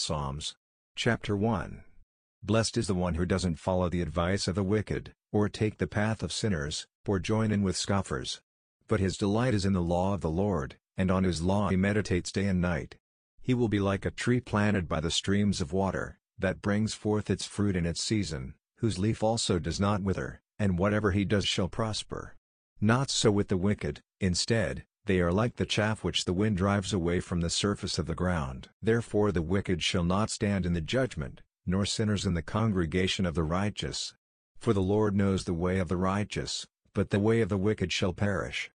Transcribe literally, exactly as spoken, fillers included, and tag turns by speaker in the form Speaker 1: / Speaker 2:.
Speaker 1: Psalms. Chapter one. Blessed is the one who doesn't follow the advice of the wicked, or take the path of sinners, or join in with scoffers. But his delight is in the law of the Lord, and on his law he meditates day and night. He will be like a tree planted by the streams of water, that brings forth its fruit in its season, whose leaf also does not wither, and whatever he does shall prosper. Not so with the wicked, instead, they are like the chaff which the wind drives away from the surface of the ground. Therefore the wicked shall not stand in the judgment, nor sinners in the congregation of the righteous. For the Lord knows the way of the righteous, but the way of the wicked shall perish.